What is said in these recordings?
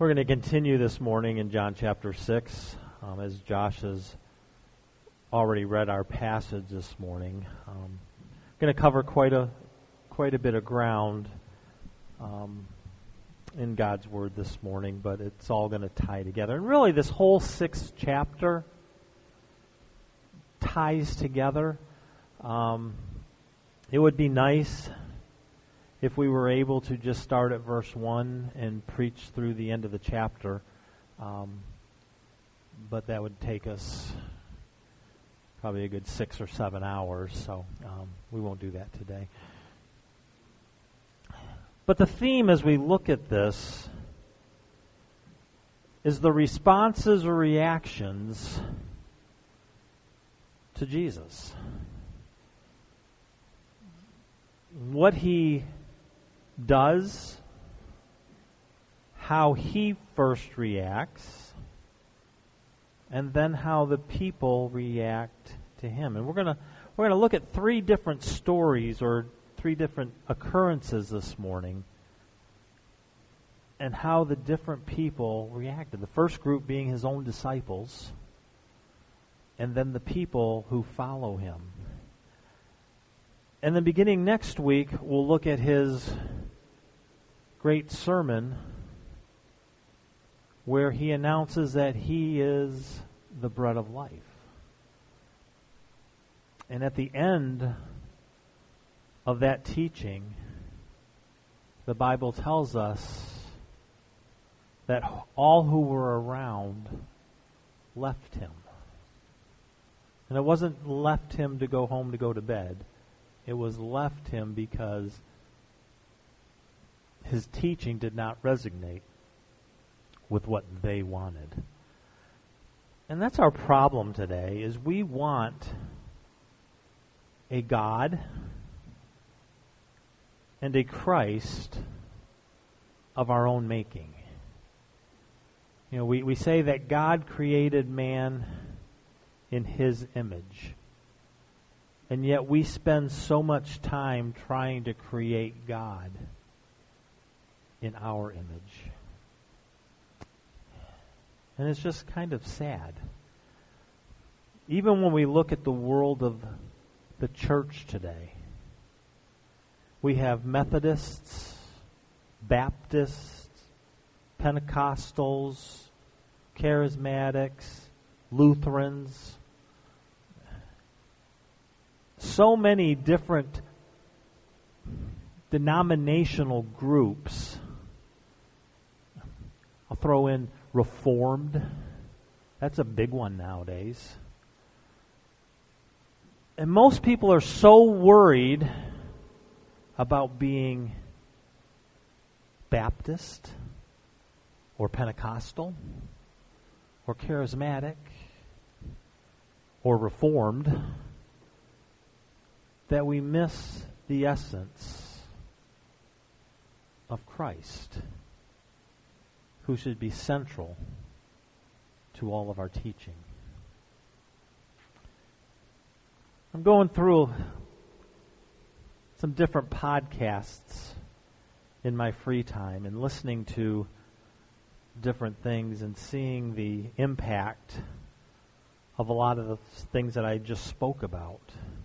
We're going to continue this morning in John chapter 6, as Josh has already read our passage this morning. Going to cover quite a bit of ground in God's Word this morning, but it's all going to tie together. And really, this whole 6th chapter ties together. It would be nice if we were able to just start at verse 1 and preach through the end of the chapter, but that would take us probably a good 6 or 7 hours, so we won't do that today. But the theme as we look at this is the responses or reactions to Jesus. What he does, how he first reacts, and then how the people react to him. And we're going to look at 3 different stories or 3 different occurrences this morning and how the different people reacted. The first group being his own disciples, and then the people who follow him. And then beginning next week, we'll look at his great sermon where he announces that he is the bread of life. And at the end of that teaching, the Bible tells us that all who were around left him. And it wasn't left him to go home to go to bed. It was left him because his teaching did not resonate with what they wanted. And that's our problem today, is we want a God and a Christ of our own making. You know, we say that God created man in his image. And yet we spend so much time trying to create God in our image. And it's just kind of sad. Even when we look at the world of the church today, we have Methodists, Baptists, Pentecostals, Charismatics, Lutherans, so many different denominational groups. I'll throw in Reformed. That's a big one nowadays. And most people are so worried about being Baptist or Pentecostal or Charismatic or Reformed that we miss the essence of Christ, who should be central to all of our teaching. I'm going through some different podcasts in my free time and listening to different things and seeing the impact of a lot of the things that I just spoke about.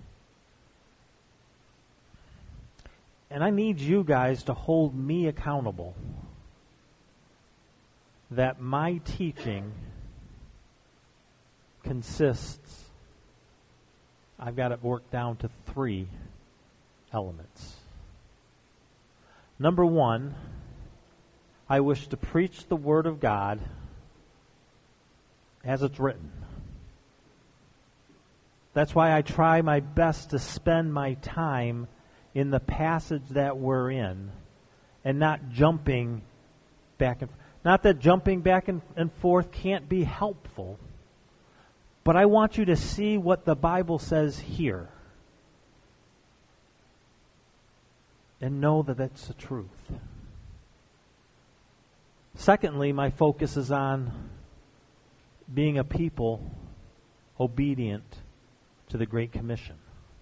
And I need you guys to hold me accountable that my teaching consists, I've got it worked down to 3 elements. Number 1, I wish to preach the Word of God as it's written. That's why I try my best to spend my time in the passage that we're in and not jumping back and forth. Not that jumping back and forth can't be helpful, but I want you to see what the Bible says here and know that that's the truth. Secondly, my focus is on being a people obedient to the Great Commission.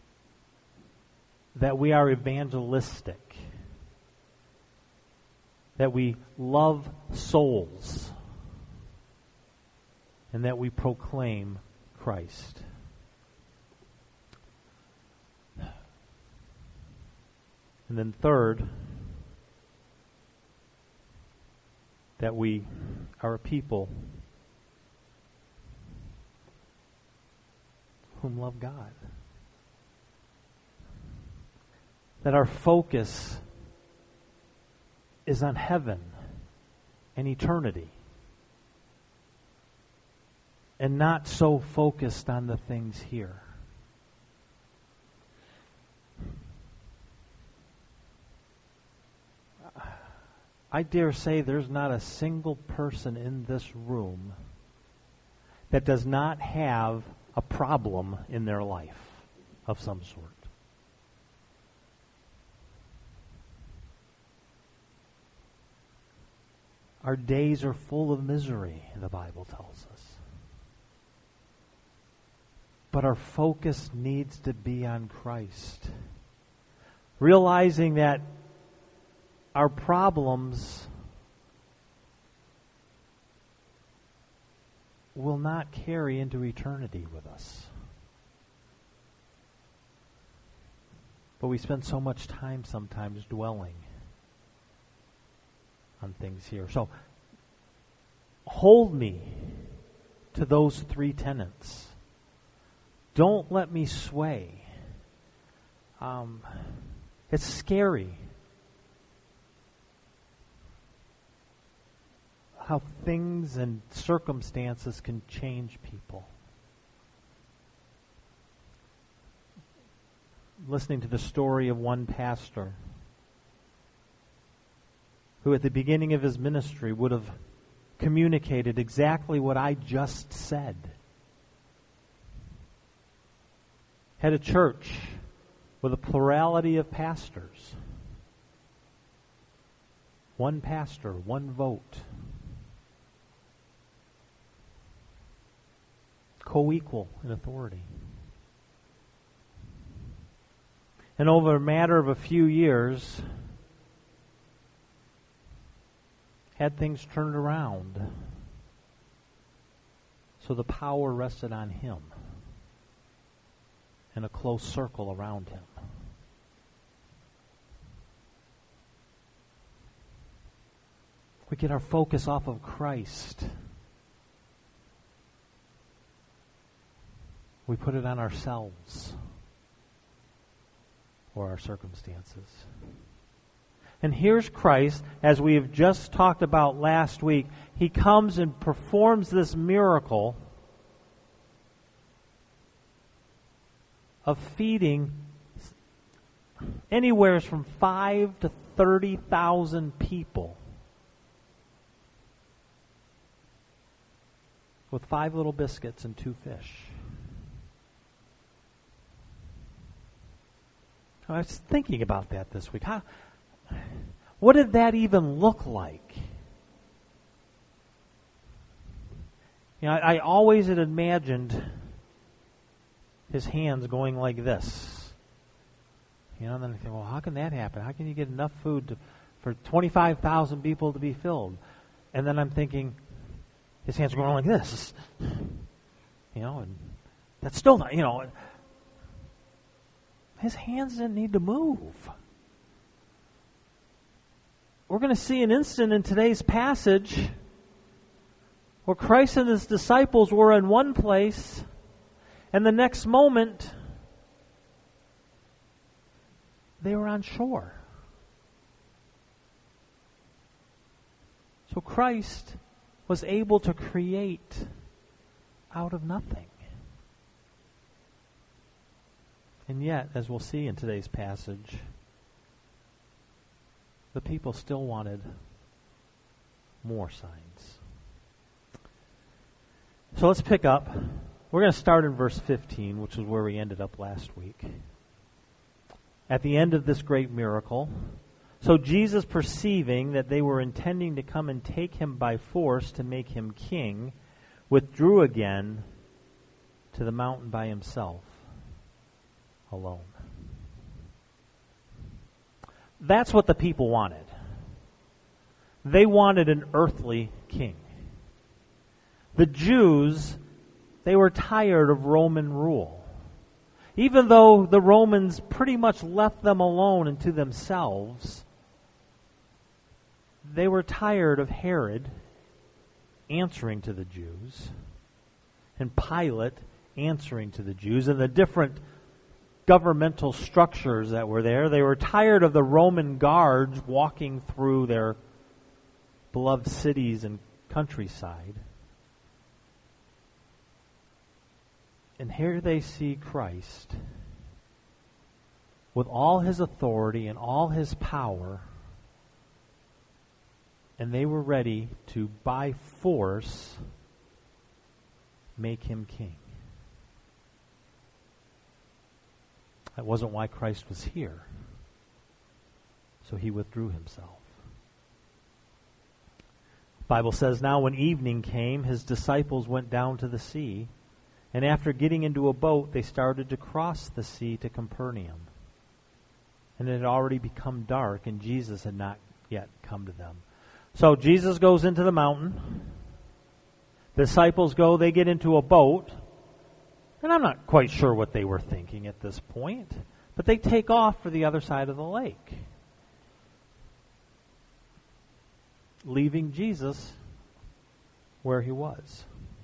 That we are evangelistic. that we love souls, and that we proclaim Christ. And then third, that we are a people whom love God. That our focus is on heaven and eternity, and not so focused on the things here. I dare say there's not a single person in this room that does not have a problem in their life of some sort. Our days are full of misery, the Bible tells us. But our focus needs to be on Christ. Realizing that our problems will not carry into eternity with us. But we spend so much time sometimes dwelling on things here. So, hold me to those three tenets. Don't let me sway. It's scary how things and circumstances can change people. Listening to the story of one pastor who at the beginning of his ministry would have communicated exactly what I just said. Had a church with a plurality of pastors. One pastor, one vote. Co-equal in authority. And over a matter of a few years, had things turned around. So the power rested on him and a close circle around him. We get our focus off of Christ. We put it on ourselves or our circumstances. And here's Christ, as we have just talked about last week. He comes and performs this miracle of feeding anywhere from 5,000 to 30,000 people with 5 little biscuits and 2 fish. I was thinking about that this week. What did that even look like? You know, I always had imagined his hands going like this. You know, and then I think, well, how can that happen? How can you get enough food for 25,000 people to be filled? And then I'm thinking, his hands are going like this. You know, and that's still not, you know, his hands didn't need to move. We're going to see an instant in today's passage where Christ and his disciples were in one place, and the next moment they were on shore. So Christ was able to create out of nothing. And yet, as we'll see in today's passage, the people still wanted more signs. So let's pick up. We're going to start in verse 15, which is where we ended up last week. At the end of this great miracle, so Jesus, perceiving that they were intending to come and take him by force to make him king, withdrew again to the mountain by himself, alone. That's what the people wanted. They wanted an earthly king. The Jews, they were tired of Roman rule. Even though the Romans pretty much left them alone and to themselves, they were tired of Herod answering to the Jews and Pilate answering to the Jews and the different governmental structures that were there. They were tired of the Roman guards walking through their beloved cities and countryside. And here they see Christ with all his authority and all his power, and they were ready to, by force, make him king. That wasn't why Christ was here. So he withdrew himself. The Bible says, now when evening came, his disciples went down to the sea, and after getting into a boat, they started to cross the sea to Capernaum. And it had already become dark, and Jesus had not yet come to them. So Jesus goes into the mountain. The disciples go, they get into a boat. And I'm not quite sure what they were thinking at this point, but they take off for the other side of the lake, leaving Jesus where he was.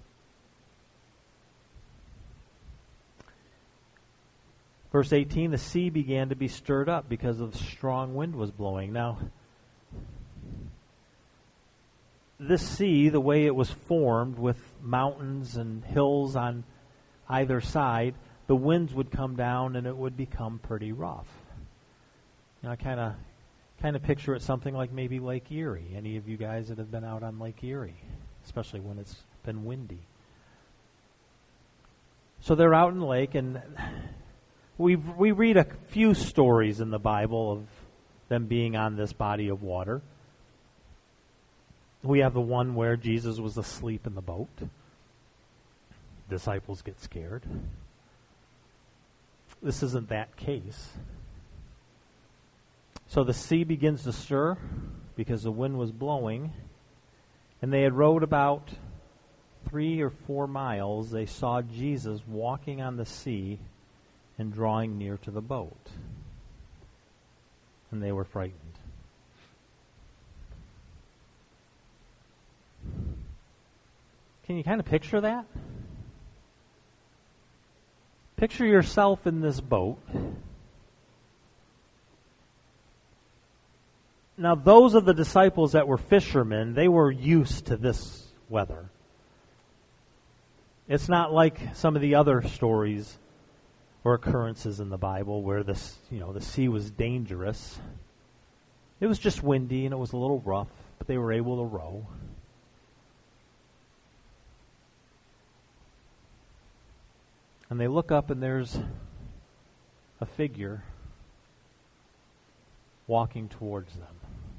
Verse 18, the sea began to be stirred up because of strong wind was blowing. Now, this sea, the way it was formed with mountains and hills on either side, the winds would come down and it would become pretty rough. You know, I kind of picture it something like maybe Lake Erie. Any of you guys that have been out on Lake Erie, especially when it's been windy. So they're out in the lake, and we read a few stories in the Bible of them being on this body of water. We have the one where Jesus was asleep in the boat. Disciples get scared. This isn't that case. So the sea begins to stir because the wind was blowing, and they had rowed about 3 or 4 miles. They saw Jesus walking on the sea and drawing near to the boat. And they were frightened. Can you kind of picture that? Picture yourself in this boat. Now, those of the disciples that were fishermen, they were used to this weather. It's not like some of the other stories or occurrences in the Bible where the sea was dangerous. It was just windy and it was a little rough, but they were able to row. And they look up and there's a figure walking towards them.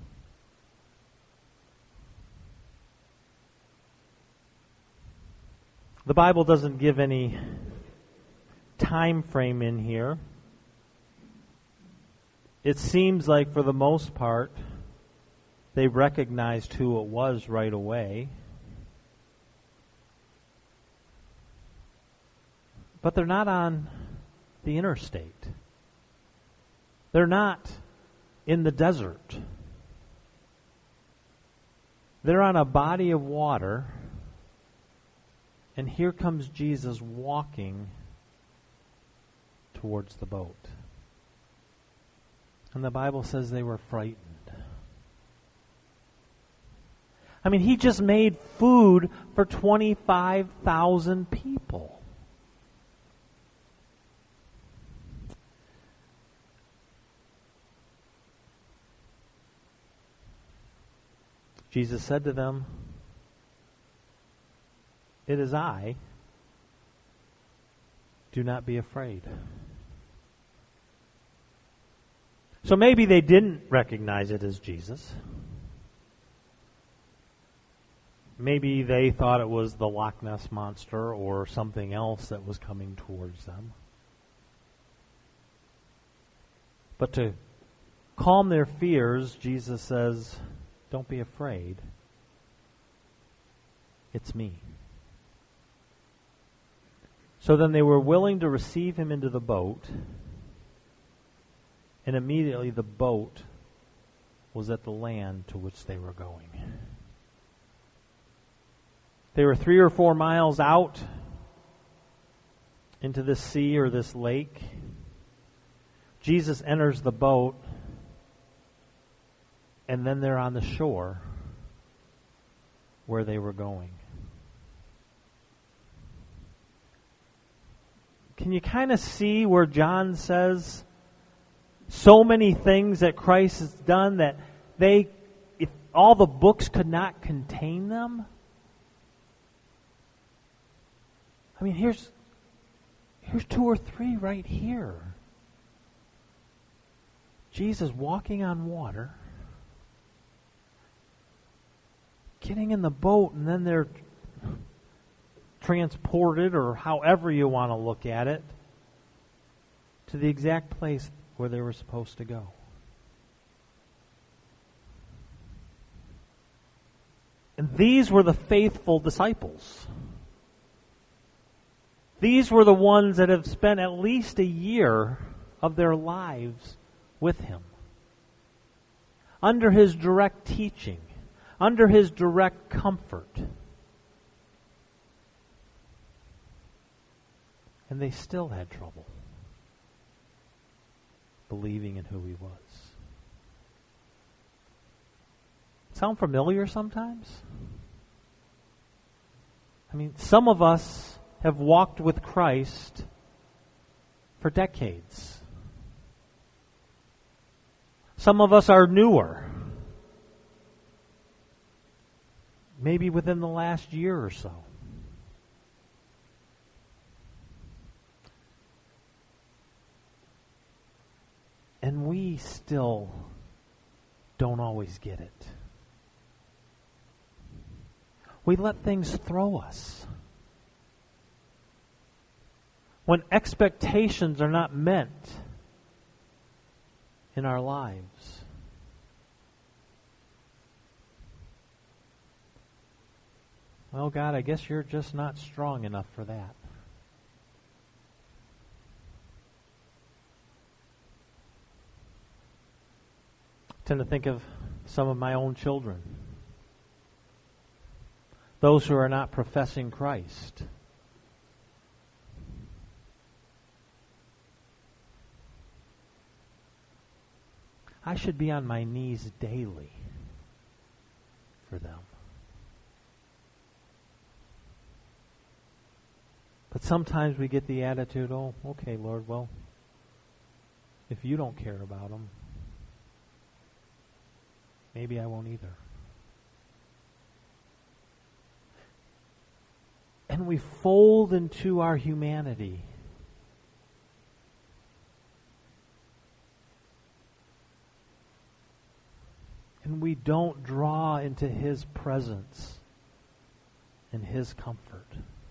The Bible doesn't give any time frame in here. It seems like for the most part they recognized who it was right away. But they're not on the interstate. They're not in the desert. They're on a body of water, and here comes Jesus walking towards the boat. And the Bible says they were frightened. I mean, he just made food for 25,000 people. Jesus said to them, "It is I. Do not be afraid." So maybe they didn't recognize it as Jesus. Maybe they thought it was the Loch Ness Monster or something else that was coming towards them. But to calm their fears, Jesus says, Don't be afraid. It's me. So then they were willing to receive him into the boat, and immediately the boat was at the land to which they were going. They were 3 or 4 miles out into this sea or this lake. Jesus enters the boat, and then they're on the shore where they were going. Can you kind of see where John says so many things that Christ has done that if all the books could not contain them? I mean, here's 2 or 3 right here. Jesus walking on water, getting in the boat, and then they're transported, or however you want to look at it, to the exact place where they were supposed to go. And these were the faithful disciples. These were the ones that have spent at least a year of their lives with him, under his direct teaching, under his direct comfort. And they still had trouble believing in who he was. Sound familiar sometimes? I mean, some of us have walked with Christ for decades. Some of us are newer, maybe within the last year or so. And we still don't always get it. We let things throw us. When expectations are not met in our lives. Well, God, I guess you're just not strong enough for that. I tend to think of some of my own children. Those who are not professing Christ. I should be on my knees daily for them. But sometimes we get the attitude, oh, okay, Lord, well, if you don't care about them, maybe I won't either. And we fold into our humanity. And we don't draw into his presence and his comfort.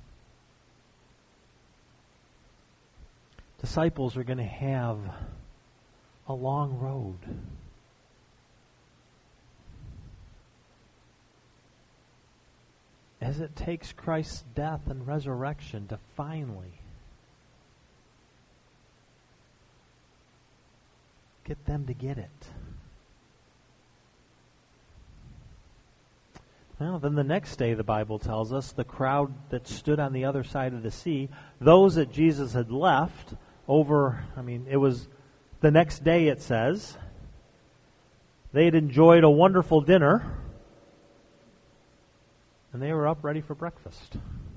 Disciples are going to have a long road. As it takes Christ's death and resurrection to finally get them to get it. Well, then the next day, the Bible tells us, the crowd that stood on the other side of the sea, those that Jesus had left it was the next day, it says. They had enjoyed a wonderful dinner, and they were up ready for breakfast.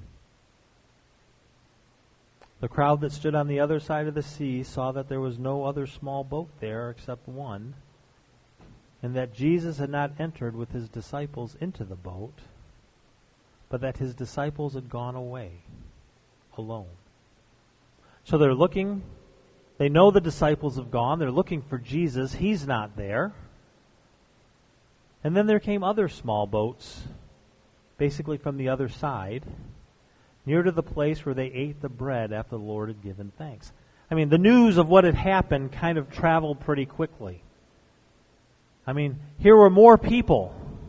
The crowd that stood on the other side of the sea saw that there was no other small boat there except one, and that Jesus had not entered with his disciples into the boat, but that his disciples had gone away alone. So they're looking, they know the disciples have gone, they're looking for Jesus, he's not there. And then there came other small boats, basically from the other side, near to the place where they ate the bread after the Lord had given thanks. I mean, the news of what had happened kind of traveled pretty quickly. I mean, here were more people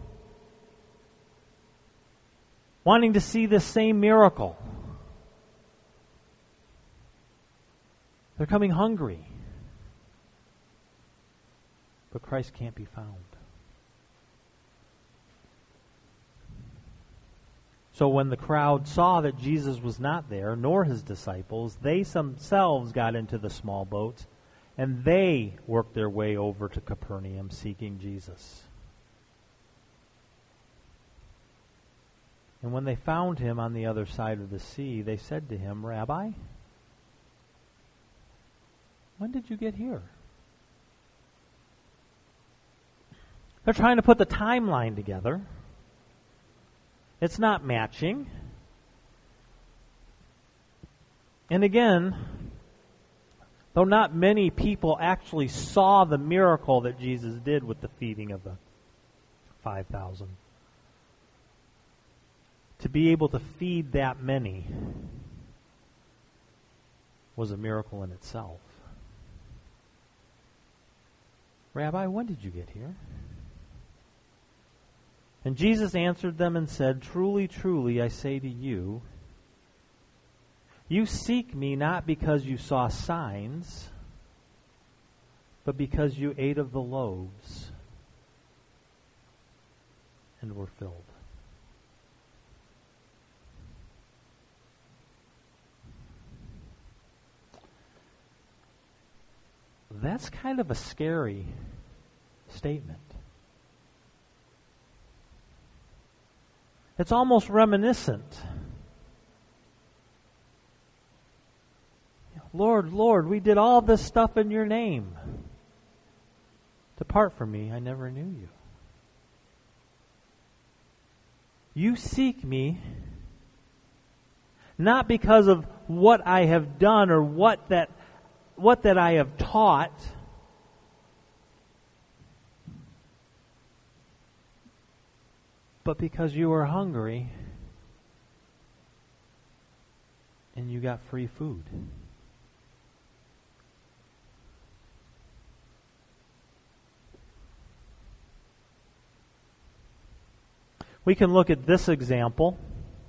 wanting to see this same miracle. They're coming hungry. But Christ can't be found. So when the crowd saw that Jesus was not there, nor his disciples, they themselves got into the small boats, and they worked their way over to Capernaum seeking Jesus. And when they found him on the other side of the sea, they said to him, Rabbi, when did you get here? They're trying to put the timeline together. It's not matching. And again, though not many people actually saw the miracle that Jesus did with the feeding of the 5,000, to be able to feed that many was a miracle in itself. Rabbi, when did you get here? And Jesus answered them and said, Truly, truly, I say to you, you seek me not because you saw signs, but because you ate of the loaves and were filled. That's kind of a scary statement. It's almost reminiscent. Lord, Lord, we did all this stuff in your name. Depart from me, I never knew you. You seek me not because of what I have done or what that I have taught, but because you were hungry and you got free food. We can look at this example.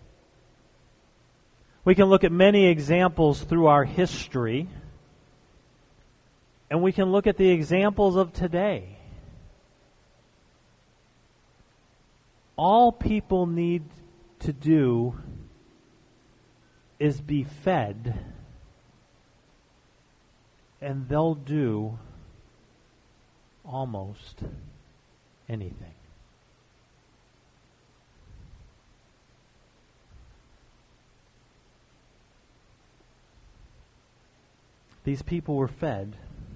We can look at many examples through our history. And we can look at the examples of today. All people need to do is be fed, and they'll do almost anything. These people were fed.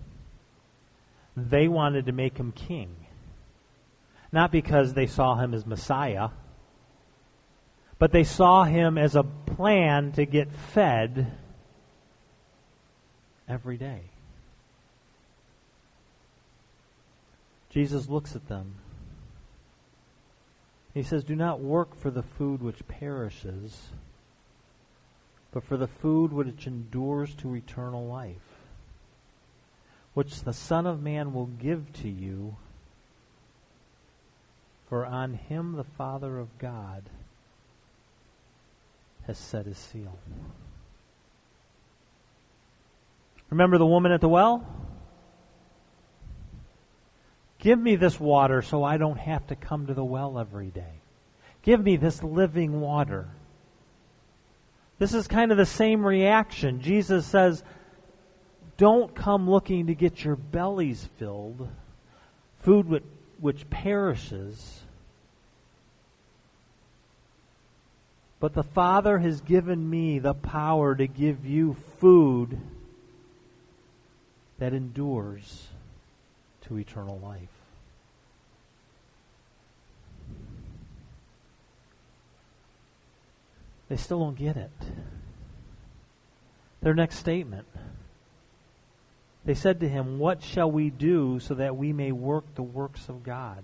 They wanted to make him king. Not because they saw him as Messiah, but they saw him as a plan to get fed every day. Jesus looks at them. He says, Do not work for the food which perishes, but for the food which endures to eternal life, which the Son of Man will give to you, for on him the Father of God has set his seal. Remember the woman at the well? Give me this water so I don't have to come to the well every day. Give me this living water. This is kind of the same reaction. Jesus says, don't come looking to get your bellies filled, food which perishes. But the Father has given me the power to give you food that endures to eternal life. They still don't get it. Their next statement. They said to him, What shall we do so that we may work the works of God?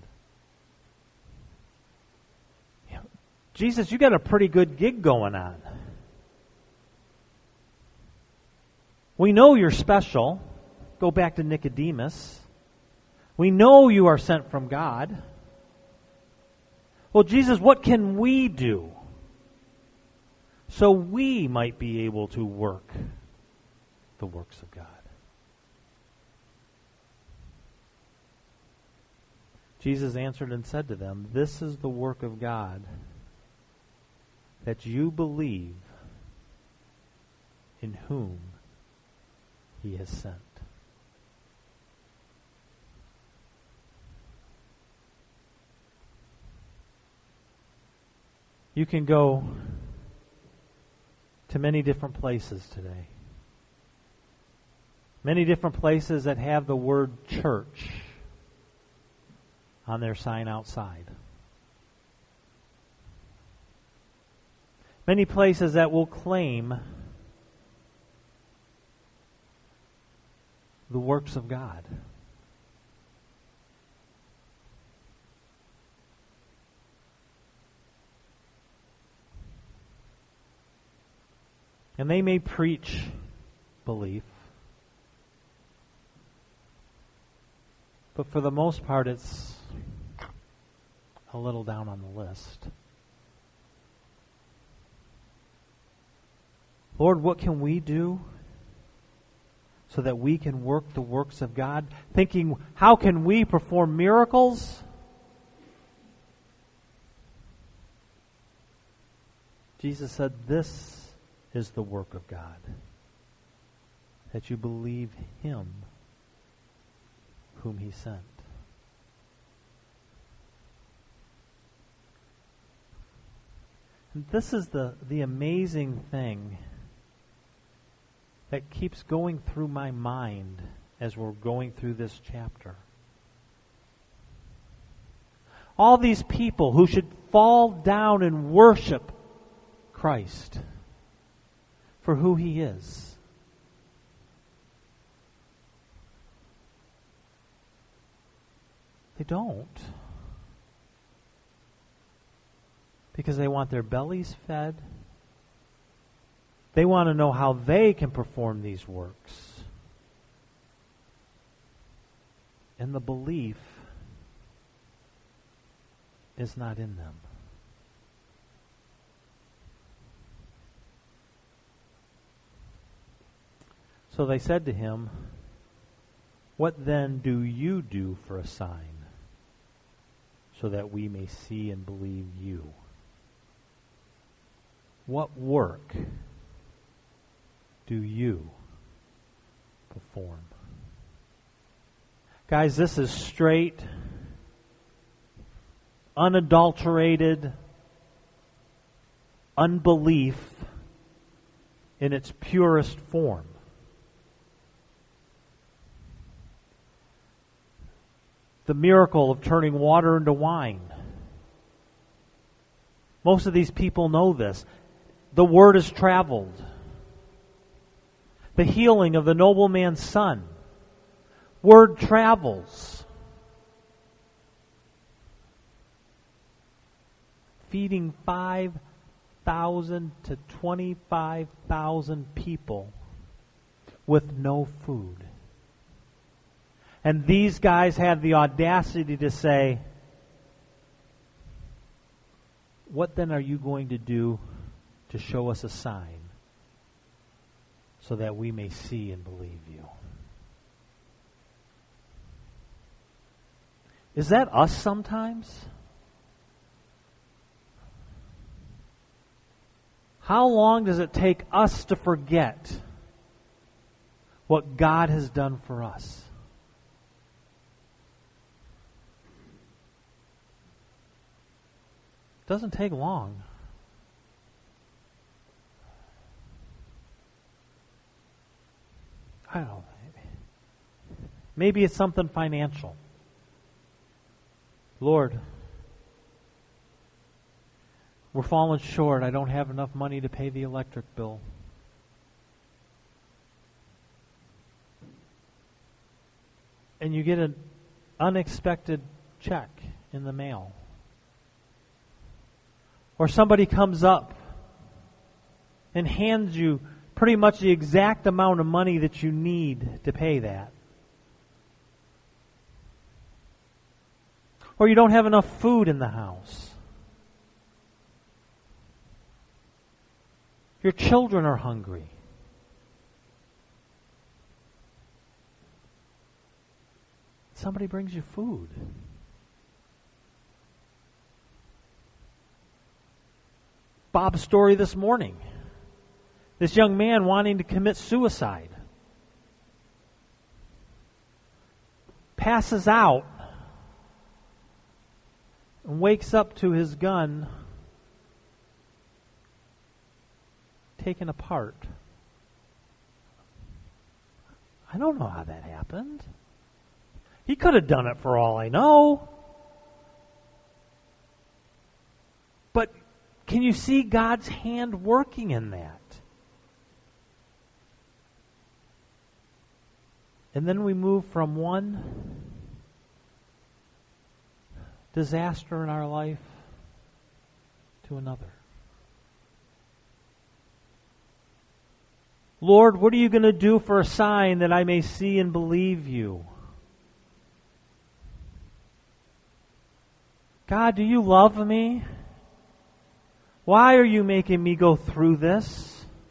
Jesus, you got a pretty good gig going on. We know you're special. Go back to Nicodemus. We know you are sent from God. Well, Jesus, what can we do? so we might be able to work the works of God. Jesus answered and said to them, "This is the work of God, that you believe in whom He has sent." You can go to many different places today. Many different places that have the word church on their sign outside. Many places that will claim the works of God. And they may preach belief, but for the most part it's a little down on the list. Lord, what can we do so that we can work the works of God? Thinking, how can we perform miracles? Jesus said, this is the work of God, that you believe Him whom He sent. And this is the amazing thing that keeps going through my mind as we're going through this chapter. All these people who should fall down and worship Christ for who He is. They don't. Because they want their bellies fed. They want to know how they can perform these works. And the belief is not in them. So they said to Him, "What then do you do for a sign, so that we may see and believe you?" What work do you perform? Guys, this is straight, unadulterated unbelief in its purest form. The miracle of turning water into wine. Most of these people know this. The word has traveled. The healing of the nobleman's son. Word travels. Feeding 5,000 to 25,000 people with no food. And these guys have the audacity to say, "What then are you going to do to show us a sign so that we may see and believe you?" Is that us sometimes? How long does it take us to forget what God has done for us? It doesn't take long. I don't know. Maybe it's something financial. Lord, we're falling short. I don't have enough money to pay the electric bill. And you get an unexpected check in the mail. Or somebody comes up and hands you pretty much the exact amount of money that you need to pay that. Or you don't have enough food in the house. Your children are hungry. Somebody brings you food. Bob's story this morning. This young man wanting to commit suicide. Passes out and wakes up to his gun taken apart. I don't know how that happened. He could have done it for all I know. But can you see God's hand working in that? And then we move from one disaster in our life to another. Lord, what are you going to do for a sign that I may see and believe you? God, do you love me? Why are you making me go through this?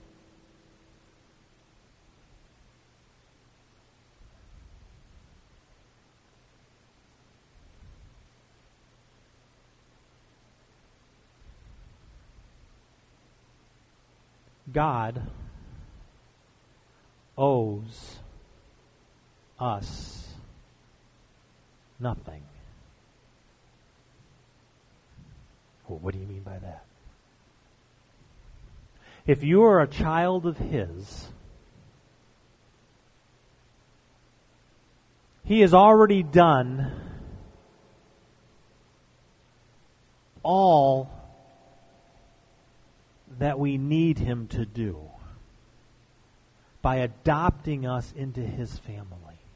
God owes us nothing. Well, what do you mean by that? If you are a child of His, He has already done all that we need Him to do by adopting us into His family.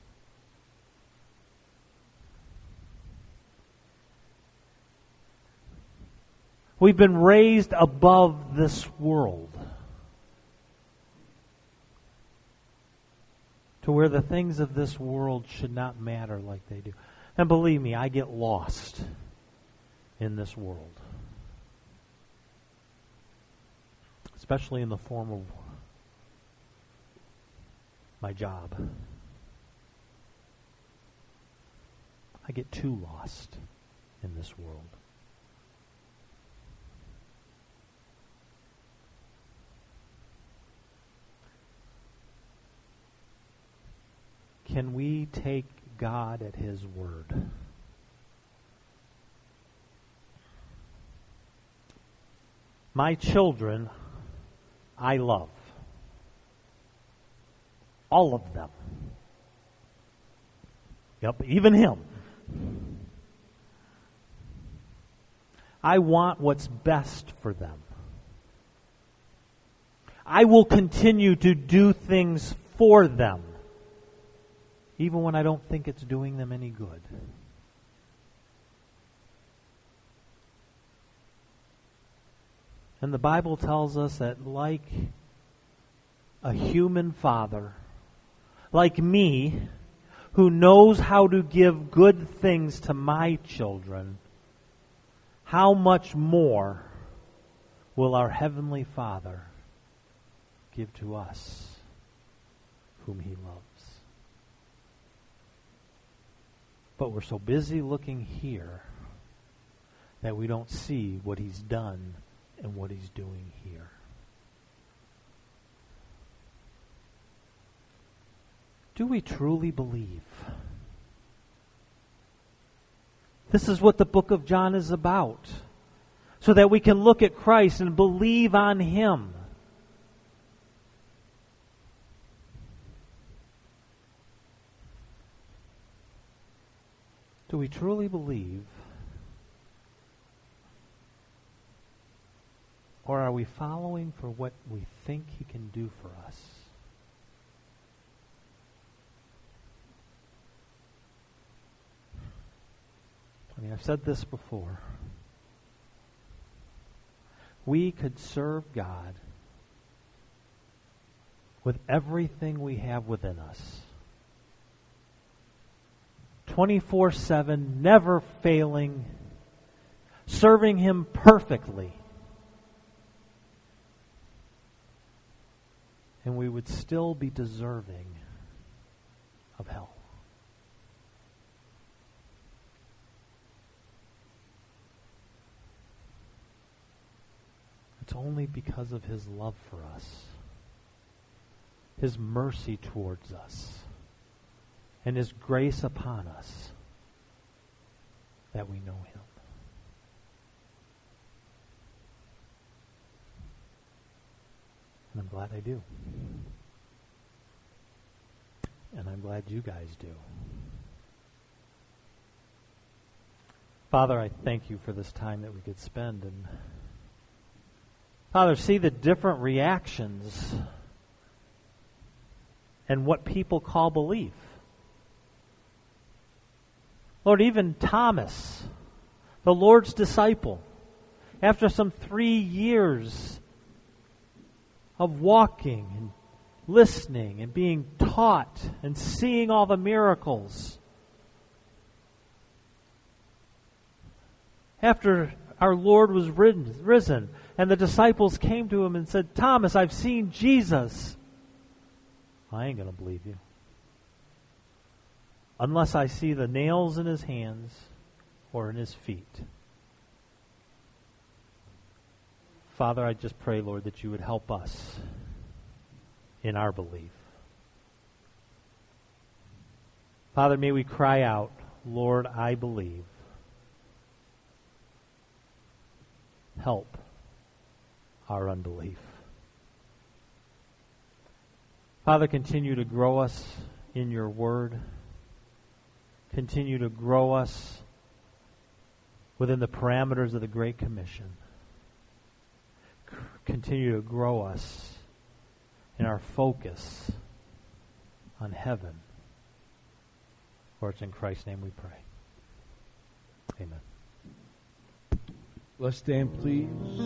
We've been raised above this world to where the things of this world should not matter like they do. And believe me, I get lost in this world, especially in the form of my job. I get too lost in this world. Can we take God at His word? My children, I love. All of them. Yep, even him. I want what's best for them. I will continue to do things for them, even when I don't think it's doing them any good. And the Bible tells us that like a human father, like me, who knows how to give good things to my children, how much more will our Heavenly Father give to us, whom He loves? But we're so busy looking here that we don't see what He's done and what He's doing here. Do we truly believe? This is what the book of John is about, so that we can look at Christ and believe on Him. Do we truly believe? Or are we following for what we think He can do for us? I mean, I've said this before. We could serve God with everything we have within us. 24/7, never failing, serving Him perfectly. and we would still be deserving of hell. It's only because of his love for us, his mercy towards us, and his grace upon us that we know him. And I'm glad I do. And I'm glad you guys do. Father, I thank you for this time that we could spend. And Father, see the different reactions and what people call belief. Lord, even Thomas, the Lord's disciple, after some 3 years of walking and listening and being taught and seeing all the miracles, after our Lord was risen, and the disciples came to him and said, Thomas, I've seen Jesus. I ain't going to believe you unless I see the nails in his hands or in his feet. Father, I just pray, Lord, that you would help us in our belief. Father, may we cry out, Lord, I believe. Help our unbelief. Father, continue to grow us in your word. Continue to grow us within the parameters of the Great Commission. Continue to grow us in our focus on heaven. For it's in Christ's name we pray. Amen. Let's stand, please.